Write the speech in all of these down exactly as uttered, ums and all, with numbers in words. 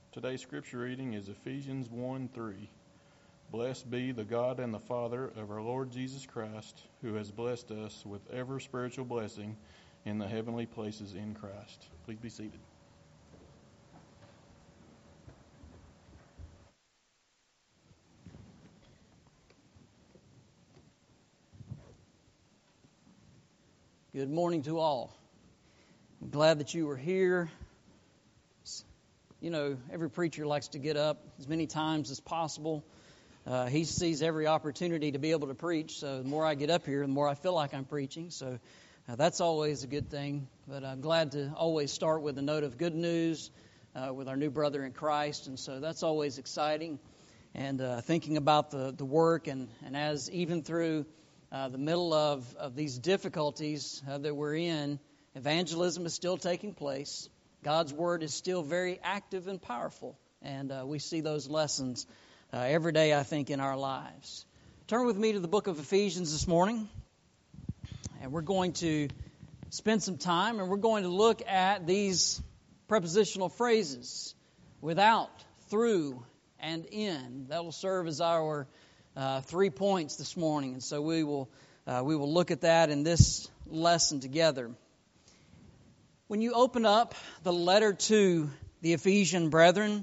Today's scripture reading is Ephesians one three. Blessed be the God and the Father of our Lord Jesus Christ, who has blessed us with every spiritual blessing in the heavenly places in Christ. Please be seated. Good morning to all. I'm glad that you were here. You know, every preacher likes to get up as many times as possible. Uh, he sees every opportunity to be able to preach. So the more I get up here, the more I feel like I'm preaching. So uh, that's always a good thing. But I'm glad to always start with a note of good news uh, with our new brother in Christ. And so that's always exciting. And uh, thinking about the, the work and, and as even through uh, the middle of, of these difficulties uh, that we're in, evangelism is still taking place. God's Word is still very active and powerful, and uh, we see those lessons uh, every day, I think, in our lives. Turn with me to the book of Ephesians this morning, and we're going to spend some time, and we're going to look at these prepositional phrases, without, through, and in. That will serve as our uh, three points this morning, and so we will uh, we will look at that in this lesson together. When you open up the letter to the Ephesian brethren,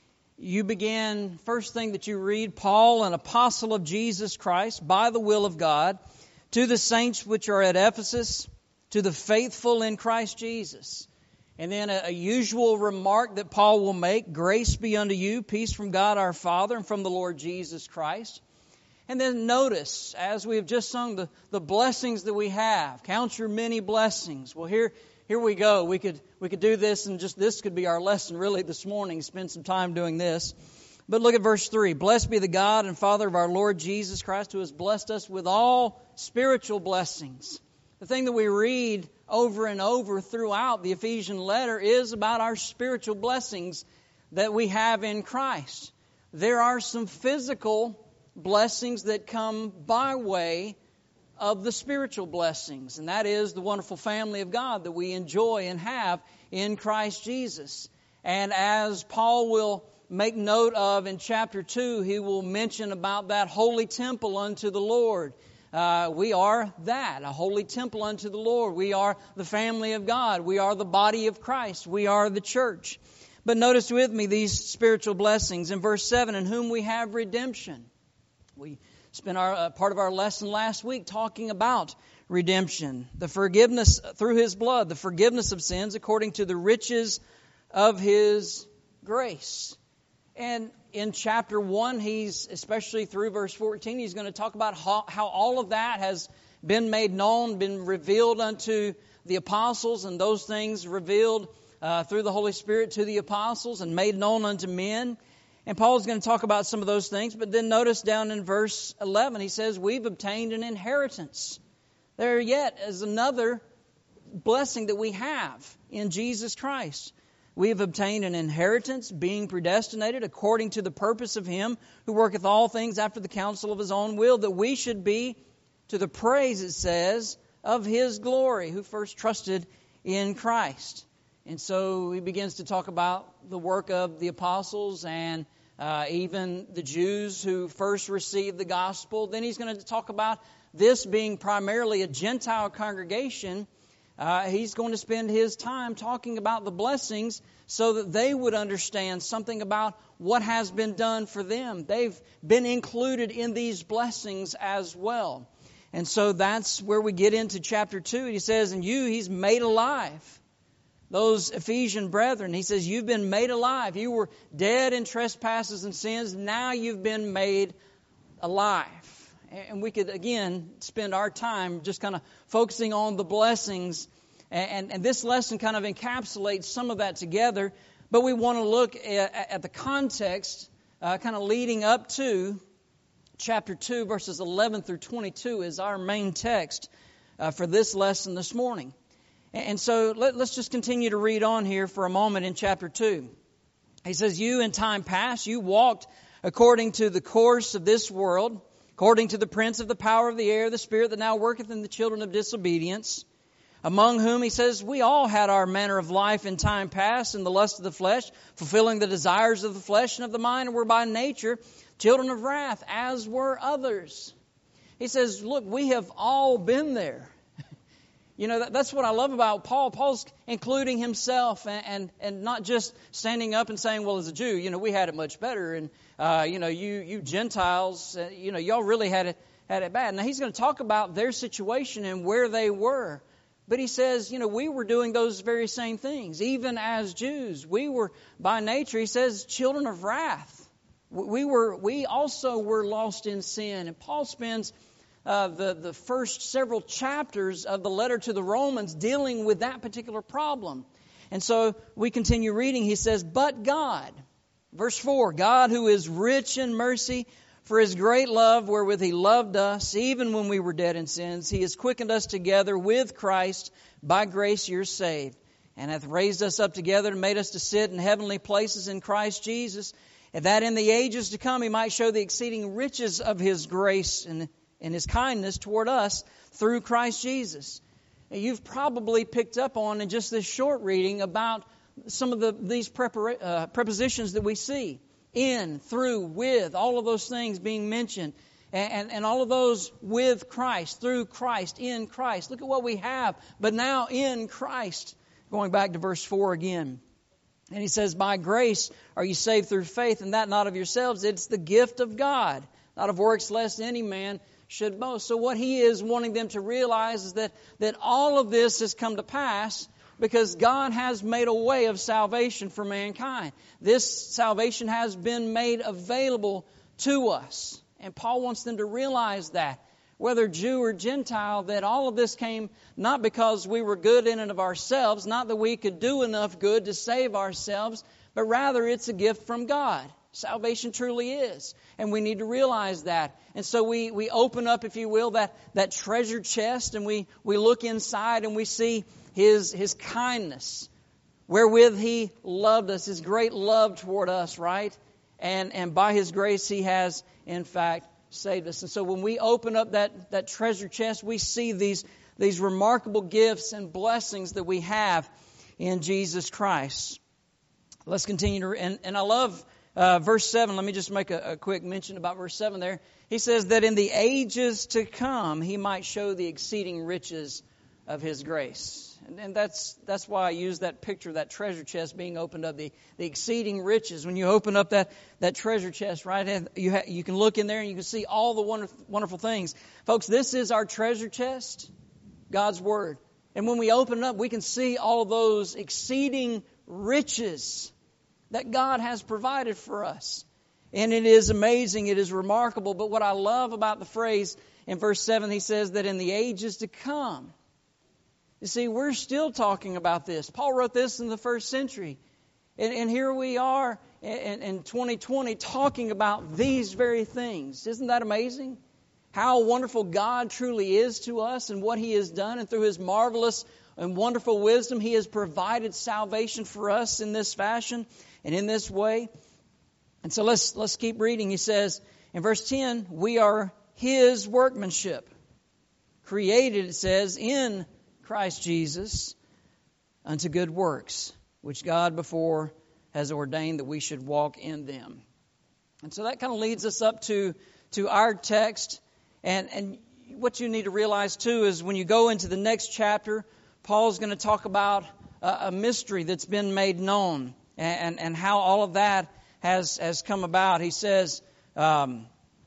you begin, first thing that you read, Paul, an apostle of Jesus Christ, by the will of God, to the saints which are at Ephesus, to the faithful in Christ Jesus. And then a, a usual remark that Paul will make, grace be unto you, peace from God our Father and from the Lord Jesus Christ. And then notice, as we have just sung, the, the blessings that we have. Count your many blessings. Well, here... Here we go. We could we could do this, and just this could be our lesson really this morning. Spend some time doing this. But look at verse three. Blessed be the God and Father of our Lord Jesus Christ, who has blessed us with all spiritual blessings. The thing that we read over and over throughout the Ephesian letter is about our spiritual blessings that we have in Christ. There are some physical blessings that come by way of the spiritual blessings, and that is the wonderful family of God that we enjoy and have in Christ Jesus. And as Paul will make note of in chapter two, he will mention about that holy temple unto the Lord. Uh, we are that, a holy temple unto the Lord. We are the family of God. We are the body of Christ. We are the church. But notice with me these spiritual blessings. In verse seven, in whom we have redemption. We spent our uh, part of our lesson last week talking about redemption, the forgiveness through His blood, the forgiveness of sins according to the riches of His grace. And in chapter one, he's, especially through verse fourteen, he's going to talk about how, how all of that has been made known, been revealed unto the apostles, and those things revealed uh, through the Holy Spirit to the apostles and made known unto men. And Paul's going to talk about some of those things, but then notice down in verse eleven, he says, we've obtained an inheritance. There yet is another blessing that we have in Jesus Christ. We have obtained an inheritance, being predestinated according to the purpose of Him who worketh all things after the counsel of His own will, that we should be to the praise, it says, of His glory, who first trusted in Christ. And so he begins to talk about the work of the apostles and uh, even the Jews who first received the gospel. Then he's going to talk about this being primarily a Gentile congregation. Uh, he's going to spend his time talking about the blessings so that they would understand something about what has been done for them. They've been included in these blessings as well. And so that's where we get into chapter two. He says, and you, He's made alive. Those Ephesian brethren, he says, you've been made alive. You were dead in trespasses and sins. Now you've been made alive. And we could, again, spend our time just kind of focusing on the blessings. And, and this lesson kind of encapsulates some of that together. But we want to look at, at the context uh, kind of leading up to chapter two, verses eleven through twenty-two is our main text uh, for this lesson this morning. And so let, let's just continue to read on here for a moment in chapter two. He says, you in time past, you walked according to the course of this world, according to the prince of the power of the air, the spirit that now worketh in the children of disobedience, among whom, he says, we all had our manner of life in time past in the lust of the flesh, fulfilling the desires of the flesh and of the mind, and were by nature children of wrath, as were others. He says, look, we have all been there. You know, that, that's what I love about Paul. Paul's including himself and, and, and not just standing up and saying, well, as a Jew, you know, we had it much better. And, uh, you know, you you Gentiles, uh, you know, y'all really had it, had it bad. Now, he's going to talk about their situation and where they were. But he says, you know, we were doing those very same things. Even as Jews, we were by nature, he says, children of wrath. We were, we also were lost in sin. And Paul spends Uh, the, the first several chapters of the letter to the Romans dealing with that particular problem. And so we continue reading. He says, but God, verse four, God who is rich in mercy, for His great love wherewith He loved us, even when we were dead in sins, He has quickened us together with Christ. By grace you're saved, and hath raised us up together and made us to sit in heavenly places in Christ Jesus, and that in the ages to come He might show the exceeding riches of His grace and and His kindness toward us through Christ Jesus. Now, you've probably picked up on in just this short reading about some of the these prepara- uh, prepositions that we see. In, through, with, all of those things being mentioned. And, and, and all of those with Christ, through Christ, in Christ. Look at what we have, but now in Christ. Going back to verse four again. And he says, by grace are you saved through faith, and that not of yourselves. It's the gift of God, not of works, lest any man should boast. So what he is wanting them to realize is that, that all of this has come to pass because God has made a way of salvation for mankind. This salvation has been made available to us. And Paul wants them to realize that, whether Jew or Gentile, that all of this came not because we were good in and of ourselves, not that we could do enough good to save ourselves, but rather it's a gift from God. Salvation truly is. And we need to realize that. And so we, we open up, if you will, that, that treasure chest, and we, we look inside and we see His, His kindness, wherewith He loved us, His great love toward us, right? And, and by His grace He has, in fact, saved us. And so when we open up that, that treasure chest, we see these, these remarkable gifts and blessings that we have in Jesus Christ. Let's continue to, and, and I love Uh, verse seven, let me just make a, a quick mention about verse seven there. He says that in the ages to come, He might show the exceeding riches of His grace. And, and that's that's why I use that picture, that treasure chest being opened up, the, the exceeding riches. When you open up that, that treasure chest, right, you, ha, you can look in there and you can see all the wonderful, wonderful things. Folks, this is our treasure chest, God's Word. And when we open it up, we can see all of those exceeding riches that God has provided for us. And it is amazing, it is remarkable. But what I love about the phrase in verse seven, he says that in the ages to come. You see, we're still talking about this. Paul wrote this in the first century. And, and here we are in, in twenty twenty talking about these very things. Isn't that amazing? How wonderful God truly is to us and what He has done. And through His marvelous and wonderful wisdom, He has provided salvation for us in this fashion and in this way. And so let's let's keep reading. He says in verse ten, we are His workmanship, created, it says, in Christ Jesus unto good works, which God before has ordained that we should walk in them. And so that kind of leads us up to, to our text. And, and what you need to realize too is when you go into the next chapter, Paul's going to talk about a, a mystery that's been made known. And, and how all of that has, has come about. He says um,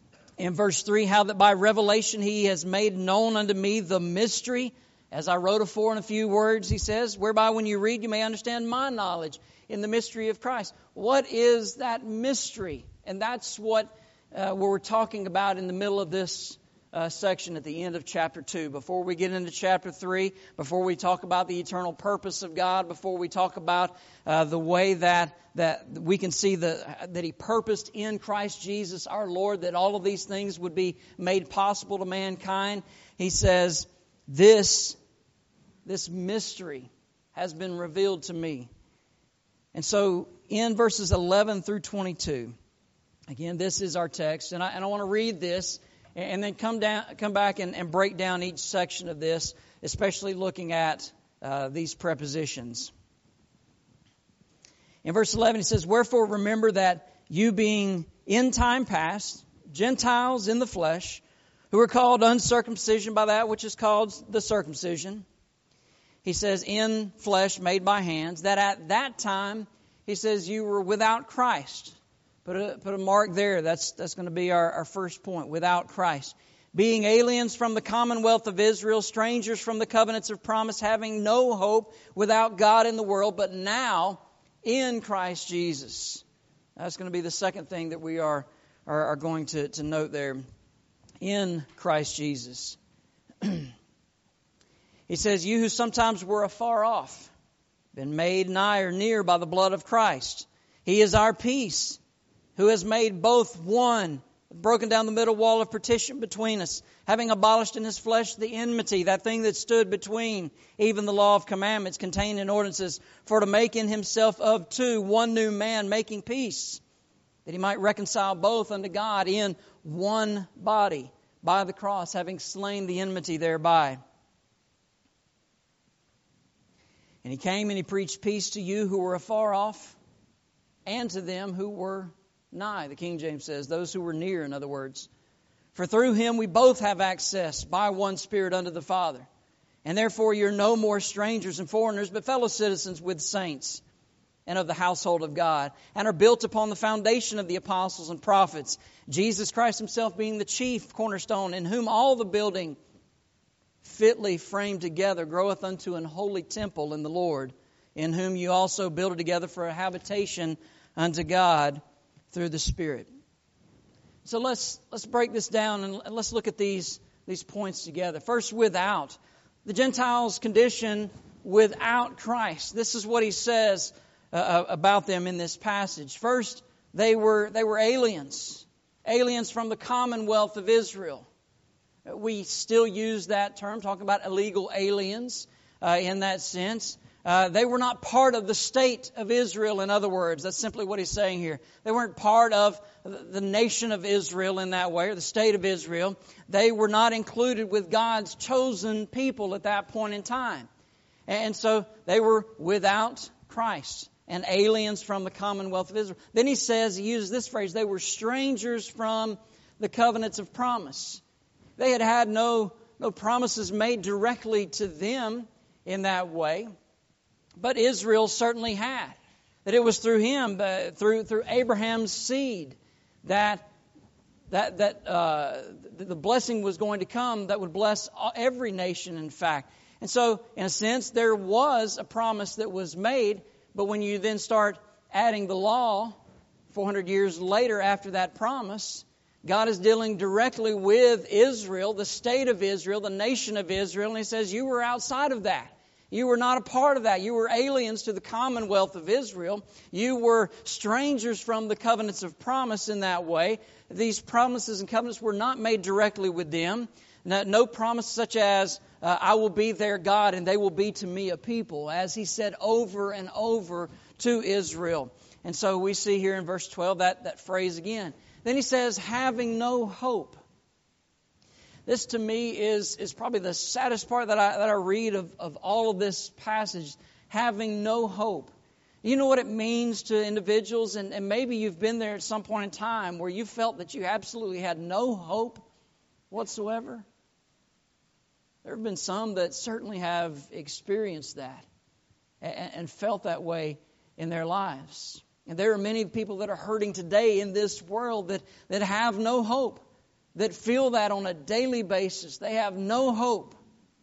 in verse three, how that by revelation He has made known unto me the mystery, as I wrote afore in a few words, he says, whereby when you read you may understand my knowledge in the mystery of Christ. What is that mystery? And that's what uh, we're talking about in the middle of this Uh, section at the end of chapter two. Before we get into chapter three, before we talk about the eternal purpose of God, before we talk about uh, the way that that we can see the, that He purposed in Christ Jesus our Lord, that all of these things would be made possible to mankind, He says, this, this mystery has been revealed to me. And so in verses eleven through twenty-two, again, this is our text, and I, and I want to read this. and then come down, come back and, and break down each section of this, especially looking at uh, these prepositions. In verse eleven, he says, "Wherefore remember that you being in time past, Gentiles in the flesh, who are called uncircumcision by that which is called the circumcision." He says, in flesh made by hands, that at that time, he says, you were without Christ. Put a, put a mark there. That's, that's going to be our, our first point, without Christ. Being aliens from the commonwealth of Israel, strangers from the covenants of promise, having no hope, without God in the world, but now in Christ Jesus. That's going to be the second thing that we are, are, are going to, to note there. In Christ Jesus. He says, you who sometimes were afar off, been made nigh or near by the blood of Christ. He is our peace, who has made both one, broken down the middle wall of partition between us, having abolished in His flesh the enmity, that thing that stood between, even the law of commandments contained in ordinances, for to make in Himself of two one new man, making peace, that He might reconcile both unto God in one body, by the cross, having slain the enmity thereby. And He came and He preached peace to you who were afar off, and to them who were nigh. The King James says, those who were near, in other words. For through Him we both have access by one Spirit unto the Father. And therefore you're no more strangers and foreigners, but fellow citizens with saints and of the household of God, and are built upon the foundation of the apostles and prophets, Jesus Christ Himself being the chief cornerstone, in whom all the building fitly framed together groweth unto an holy temple in the Lord, in whom you also build together for a habitation unto God through the Spirit. So let's let's break this down and let's look at these, these points together. First, without. The Gentiles' condition without Christ. This is what he says uh, about them in this passage. First, they were they were aliens. Aliens from the commonwealth of Israel. We still use that term, talking about illegal aliens uh, in that sense. Uh, they were not part of the state of Israel, in other words. That's simply what he's saying here. They weren't part of the nation of Israel in that way, or the state of Israel. They were not included with God's chosen people at that point in time. And so they were without Christ and aliens from the commonwealth of Israel. Then he says, he uses this phrase, they were strangers from the covenants of promise. They had had no, no promises made directly to them in that way. But Israel certainly had. That it was through him, uh, through through Abraham's seed, that that that uh, the blessing was going to come that would bless every nation, in fact. And so, in a sense, there was a promise that was made. But when you then start adding the law, four hundred years later after that promise, God is dealing directly with Israel, the state of Israel, the nation of Israel, and He says, you were outside of that. You were not a part of that. You were aliens to the commonwealth of Israel. You were strangers from the covenants of promise in that way. These promises and covenants were not made directly with them. No, no promise such as, uh, I will be their God and they will be to me a people, as He said over and over to Israel. And so we see here in verse twelve that, that phrase again. Then he says, having no hope. This to me is, is probably the saddest part that I, that I read of, of all of this passage. Having no hope. You know what it means to individuals, and, and maybe you've been there at some point in time where you felt that you absolutely had no hope whatsoever. There have been some that certainly have experienced that and, and felt that way in their lives. And there are many people that are hurting today in this world that, that have no hope, that feel that on a daily basis. They have no hope.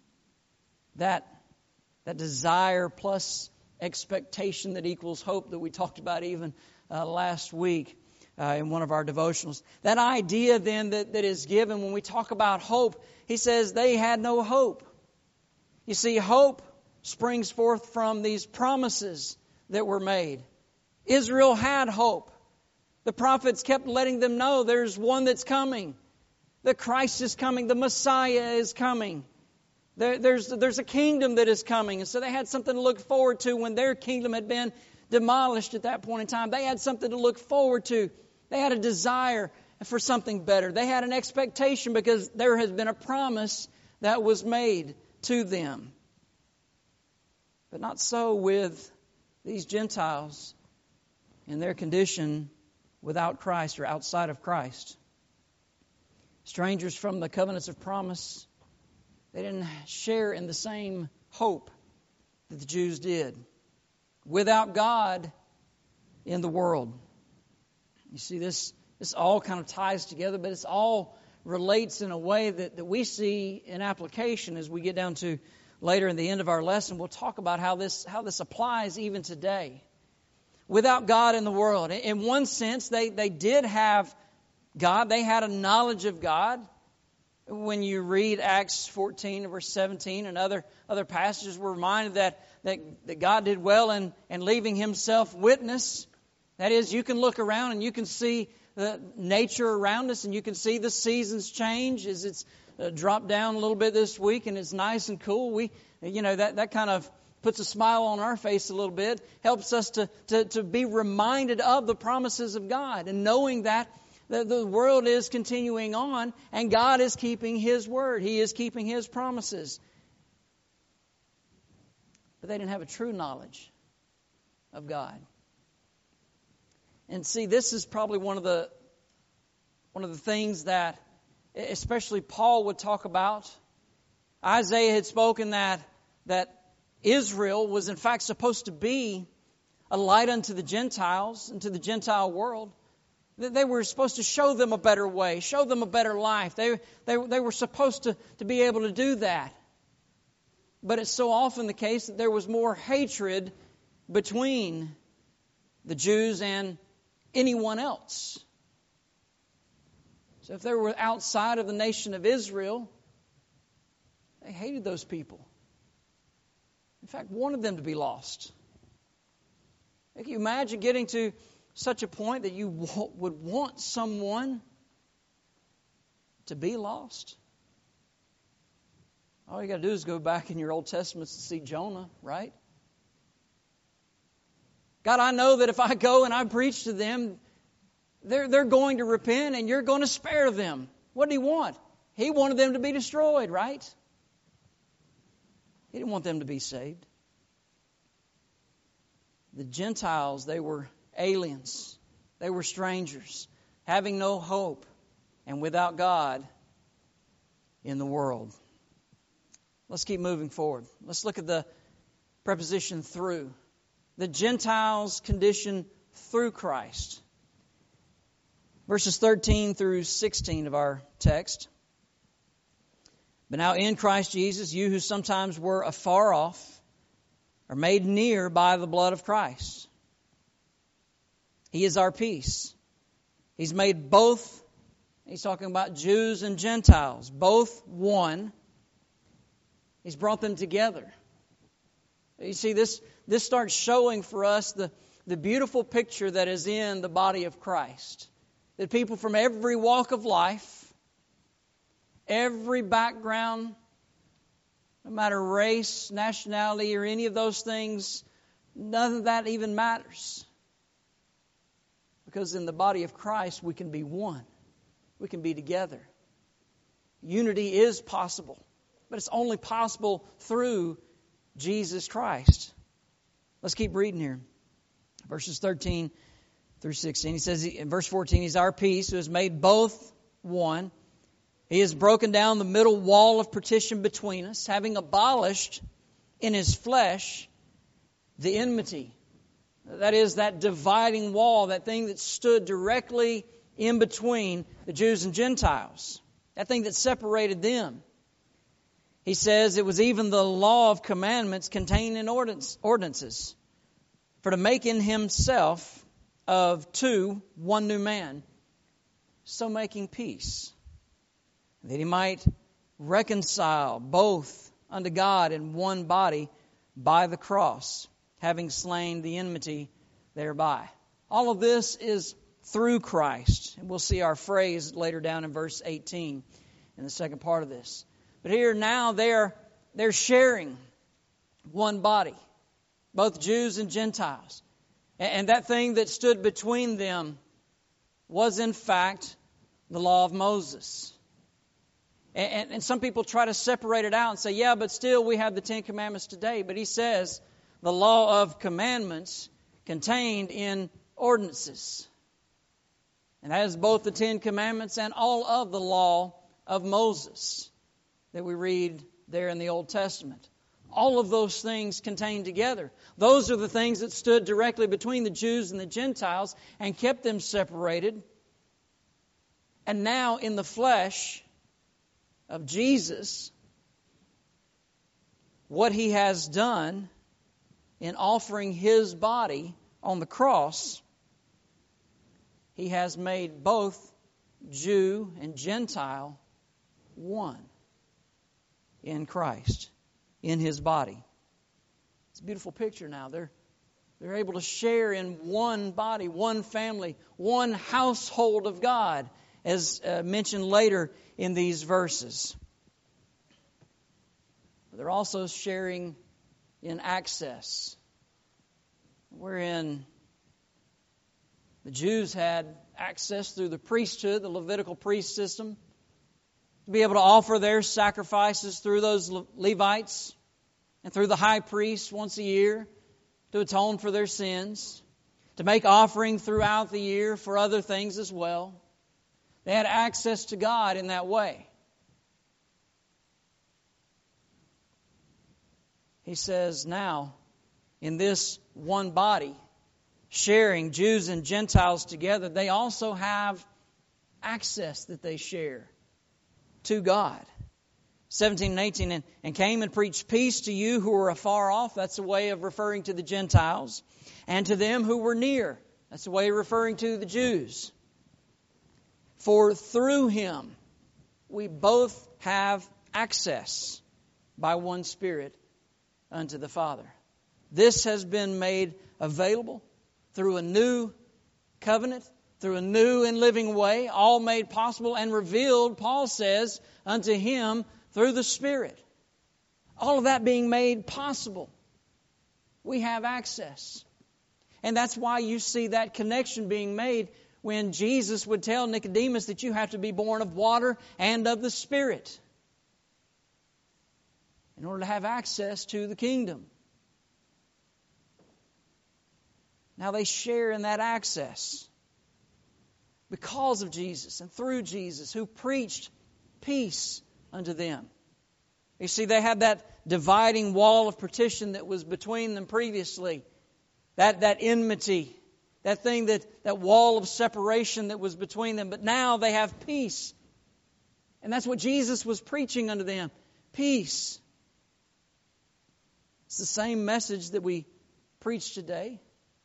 That, that desire plus expectation that equals hope that we talked about even uh, last week uh, in one of our devotionals. That idea then that, that is given when we talk about hope, he says they had no hope. You see, hope springs forth from these promises that were made. Israel had hope. The prophets kept letting them know there's one that's coming. The Christ is coming. The Messiah is coming. There, there's, there's a kingdom that is coming. And so they had something to look forward to when their kingdom had been demolished at that point in time. They had something to look forward to. They had a desire for something better. They had an expectation because there has been a promise that was made to them. But not so with these Gentiles in their condition without Christ or outside of Christ. Strangers from the covenants of promise, they didn't share in the same hope that the Jews did. Without God in the world. You see, this, this all kind of ties together, but it's all relates in a way that, that we see in application as we get down to later in the end of our lesson. We'll talk about how this, how this applies even today. Without God in the world. In one sense, they, they did have God. They had a knowledge of God. When you read Acts fourteen, verse seventeen, and other, other passages, we're reminded that, that, that God did well in, in leaving Himself witness. That is, you can look around and you can see the nature around us, and you can see the seasons change as it's uh, dropped down a little bit this week, and it's nice and cool. We, you know, that, that kind of puts a smile on our face a little bit, helps us to, to, to be reminded of the promises of God, and knowing that the, the world is continuing on, and God is keeping His word. He is keeping His promises. But they didn't have a true knowledge of God. And see, this is probably one of the one of the things that especially Paul would talk about. Isaiah had spoken that that Israel was in fact supposed to be a light unto the Gentiles, and to the Gentile world. They were supposed to show them a better way, show them a better life. They, they, they were supposed to, to be able to do that. But it's so often the case that there was more hatred between the Jews and anyone else. So if they were outside of the nation of Israel, they hated those people. In fact, wanted them to be lost. Can you imagine getting to such a point that you would want someone to be lost? All you got to do is go back in your Old Testaments to see Jonah, right? God, I know that if I go and I preach to them, they're, they're going to repent and you're going to spare them. What did He want? He wanted them to be destroyed, right? He didn't want them to be saved. The Gentiles, they were aliens. They were strangers, having no hope and without God in the world. Let's keep moving forward. Let's look at the preposition through. The Gentiles' condition through Christ. Verses thirteen through sixteen of our text. But now in Christ Jesus, you who sometimes were afar off are made near by the blood of Christ. He is our peace. He's made both, he's talking about Jews and Gentiles, both one. He's brought them together. You see, this, this starts showing for us the, the beautiful picture that is in the body of Christ. That people from every walk of life, every background, no matter race, nationality, or any of those things, none of that even matters. Because in the body of Christ, we can be one. We can be together. Unity is possible, but it's only possible through Jesus Christ. Let's keep reading here. Verses thirteen through sixteen. He says in verse fourteen, He's our peace who has made both one. He has broken down the middle wall of partition between us, having abolished in His flesh the enmity. That is, that dividing wall, that thing that stood directly in between the Jews and Gentiles. That thing that separated them. He says it was even the law of commandments contained in ordinances. For to make in Himself of two one new man, so making peace, that He might reconcile both unto God in one body by the cross, having slain the enmity thereby. All of this is through Christ. And we'll see our phrase later down in verse eighteen in the second part of this. But here now they're, they're sharing one body, both Jews and Gentiles. And, and that thing that stood between them was in fact the law of Moses. And, and, and some people try to separate it out and say, yeah, but still we have the Ten Commandments today. But he says the law of commandments contained in ordinances. And that is both the Ten Commandments and all of the law of Moses that we read there in the Old Testament. All of those things contained together. Those are the things that stood directly between the Jews and the Gentiles and kept them separated. And now in the flesh of Jesus, what He has done in offering His body on the cross, He has made both Jew and Gentile one in Christ, in His body. It's a beautiful picture now. They're, they're able to share in one body, one family, one household of God, as uh, mentioned later in these verses. They're also sharing in access, wherein the Jews had access through the priesthood, the Levitical priest system, to be able to offer their sacrifices through those Levites and through the high priest once a year to atone for their sins, to make offering throughout the year for other things as well. They had access to God in that way. He says now, in this one body, sharing Jews and Gentiles together, they also have access that they share to God. seventeen and eighteen, and, and came and preached peace to you who were afar off. That's a way of referring to the Gentiles. And to them who were near. That's a way of referring to the Jews. For through Him we both have access by one Spirit unto the Father. This has been made available through a new covenant, through a new and living way, all made possible and revealed, Paul says, unto Him through the Spirit. All of that being made possible. We have access. And that's why you see that connection being made when Jesus would tell Nicodemus that you have to be born of water and of the Spirit in order to have access to the kingdom. Now they share in that access because of Jesus and through Jesus, who preached peace unto them. You see, they had that dividing wall of partition that was between them previously. That, that enmity, that thing, that, that wall of separation that was between them. But now they have peace. And that's what Jesus was preaching unto them. Peace. It's the same message that we preach today.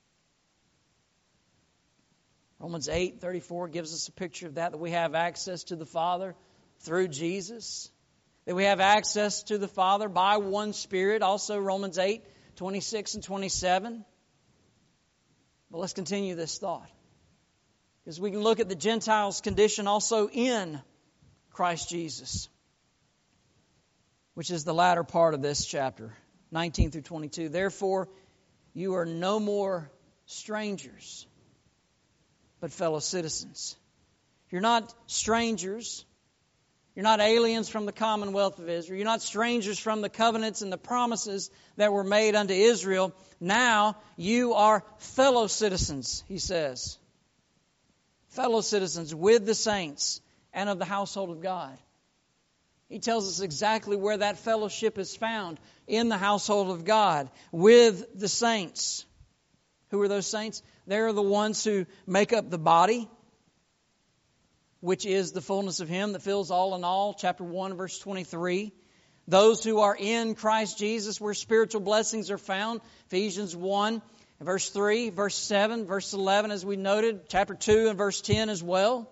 Romans eight thirty-four gives us a picture of that, that we have access to the Father through Jesus. That we have access to the Father by one Spirit. Also Romans eight twenty-six and twenty-seven. But let's continue this thought. Because we can look at the Gentiles' condition also in Christ Jesus, which is the latter part of this chapter, nineteen through twenty-two. Therefore, you are no more strangers, but fellow citizens. You're not strangers. You're not aliens from the commonwealth of Israel. You're not strangers from the covenants and the promises that were made unto Israel. Now you are fellow citizens, he says. Fellow citizens with the saints and of the household of God. He tells us exactly where that fellowship is found, in the household of God, with the saints. Who are those saints? They're the ones who make up the body, which is the fullness of Him that fills all in all, chapter one, verse twenty-three. Those who are in Christ Jesus, where spiritual blessings are found, Ephesians one, verse three, verse seven, verse eleven, as we noted, chapter two and verse ten as well.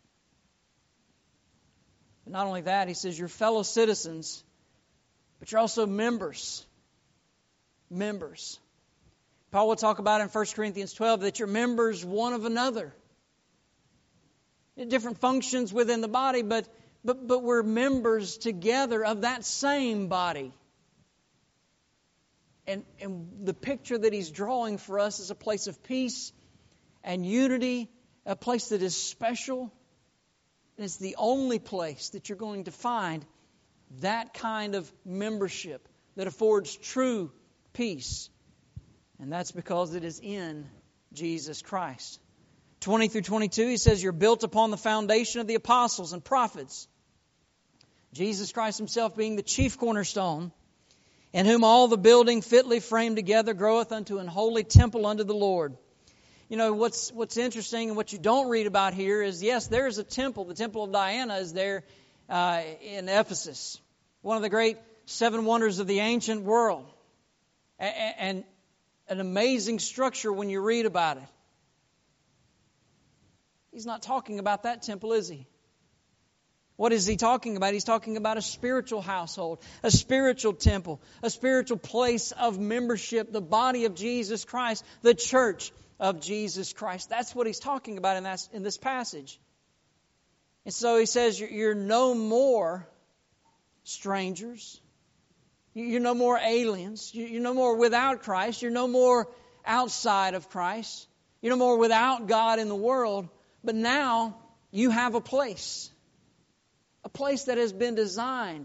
But not only that, he says you're fellow citizens, but you're also members. Members. Paul will talk about in First Corinthians twelve that you're members one of another. Different functions within the body, but, but, but we're members together of that same body. And, and the picture that he's drawing for us is a place of peace and unity, a place that is special, And it's the only place that you're going to find that kind of membership that affords true peace. And that's because it is in Jesus Christ. twenty through twenty-two, he says, you're built upon the foundation of the apostles and prophets, Jesus Christ himself being the chief cornerstone, in whom all the building fitly framed together groweth unto an holy temple unto the Lord. You know, what's what's interesting and what you don't read about here is, yes, there is a temple. The Temple of Diana is there uh, in Ephesus, one of the great seven wonders of the ancient world. And, and an amazing structure when you read about it. He's not talking about that temple, is he? What is he talking about? He's talking about a spiritual household, a spiritual temple, a spiritual place of membership, the body of Jesus Christ, the church of Jesus Christ. That's what he's talking about in, that, in this passage. And so he says, you're, you're no more strangers. You're no more aliens. You're no more without Christ. You're no more outside of Christ. You're no more without God in the world. But now you have a place. A place that has been designed.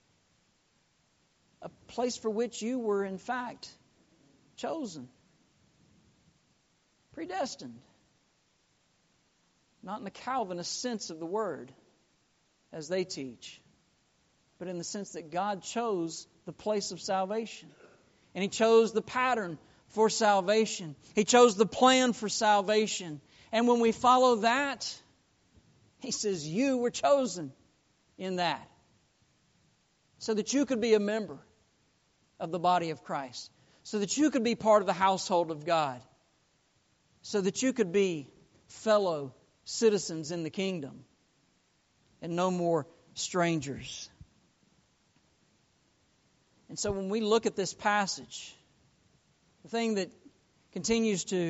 A place for which you were, in fact, chosen. Predestined. Not in the Calvinist sense of the word, as they teach, but in the sense that God chose the place of salvation. And He chose the pattern for salvation. He chose the plan for salvation. And when we follow that, He says, you were chosen in that. So that you could be a member of the body of Christ. So that you could be part of the household of God. So that you could be fellow citizens in the kingdom. And no more strangers. And so when we look at this passage, the thing that continues to,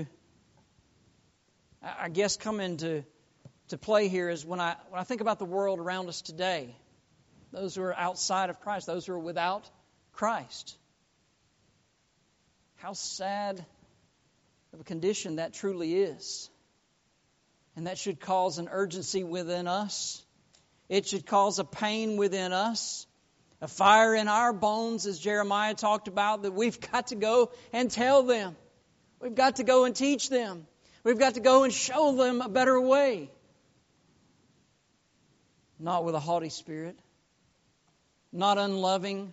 I guess, come into to play here is when I when I think about the world around us today, those who are outside of Christ, those who are without Christ. How sad of a condition that truly is. And that should cause an urgency within us. It should cause a pain within us. A fire in our bones, as Jeremiah talked about, that we've got to go and tell them. We've got to go and teach them. We've got to go and show them a better way. Not with a haughty spirit. Not unloving.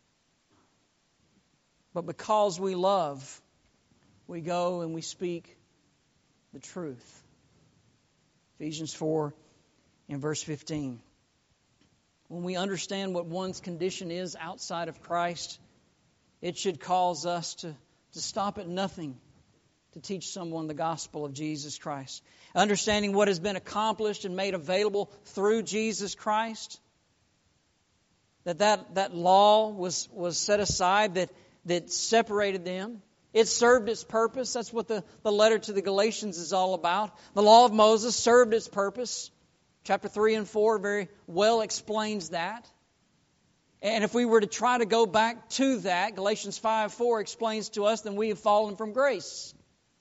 But because we love, we go and we speak the truth. Ephesians four in verse fifteen. When we understand what one's condition is outside of Christ, it should cause us to, to stop at nothing to teach someone the gospel of Jesus Christ. Understanding what has been accomplished and made available through Jesus Christ, that that, that law was, was set aside that, that separated them. It served its purpose. That's what the, the letter to the Galatians is all about. The law of Moses served its purpose. Chapter three and four very well explains that. And if we were to try to go back to that, Galatians five four explains to us that we have fallen from grace.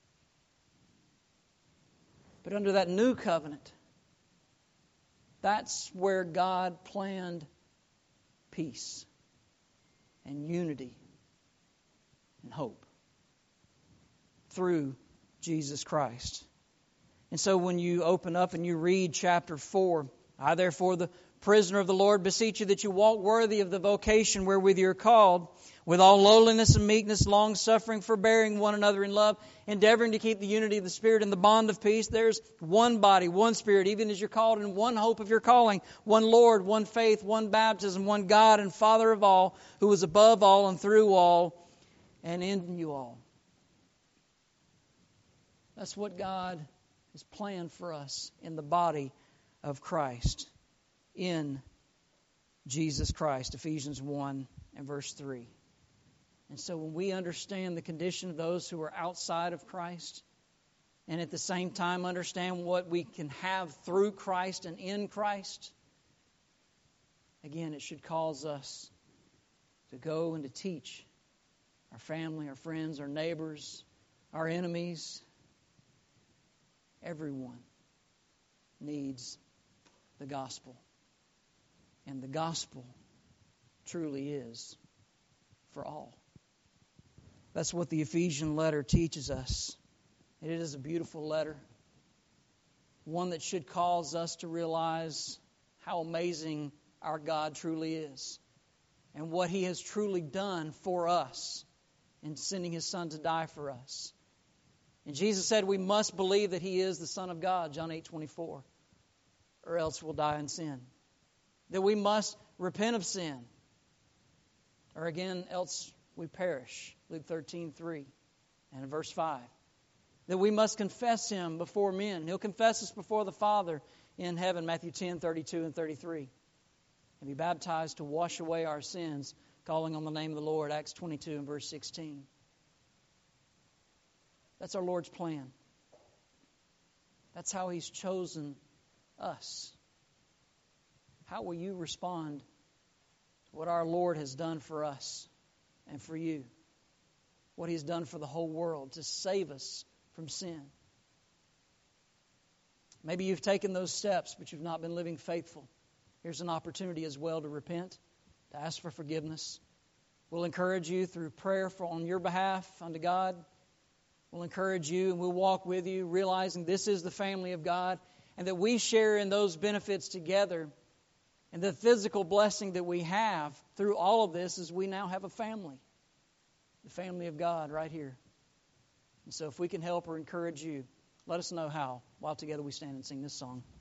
But under that new covenant, that's where God planned peace and unity and hope through Jesus Christ. And so when you open up and you read chapter four, I therefore, the prisoner of the Lord, beseech you that you walk worthy of the vocation wherewith you are called, with all lowliness and meekness, long-suffering, forbearing one another in love, endeavoring to keep the unity of the Spirit in the bond of peace. There's one body, one Spirit, even as you're called in one hope of your calling, one Lord, one faith, one baptism, one God and Father of all, who is above all and through all and in you all. That's what God is planned for us in the body of Christ, in Jesus Christ, Ephesians one and verse three. And so when we understand the condition of those who are outside of Christ, and at the same time understand what we can have through Christ and in Christ, again, it should cause us to go and to teach our family, our friends, our neighbors, our enemies. Everyone needs the gospel. And the gospel truly is for all. That's what the Ephesian letter teaches us. It is a beautiful letter. One that should cause us to realize how amazing our God truly is. And what He has truly done for us in sending His Son to die for us. And Jesus said we must believe that He is the Son of God, John eight twenty-four, or else we'll die in sin. That we must repent of sin, or again, else we perish, Luke thirteen three and verse five. That we must confess Him before men. He'll confess us before the Father in heaven, Matthew ten thirty-two and thirty-three. And be baptized to wash away our sins, calling on the name of the Lord, Acts twenty-two and verse sixteen. That's our Lord's plan. That's how He's chosen us. How will you respond to what our Lord has done for us and for you? What He's done for the whole world to save us from sin. Maybe you've taken those steps, but you've not been living faithful. Here's an opportunity as well to repent, to ask for forgiveness. We'll encourage you through prayer for, on your behalf unto God. We'll encourage you and we'll walk with you, realizing this is the family of God and that we share in those benefits together. And the physical blessing that we have through all of this is we now have a family, the family of God right here. And so if we can help or encourage you, let us know how while together we stand and sing this song.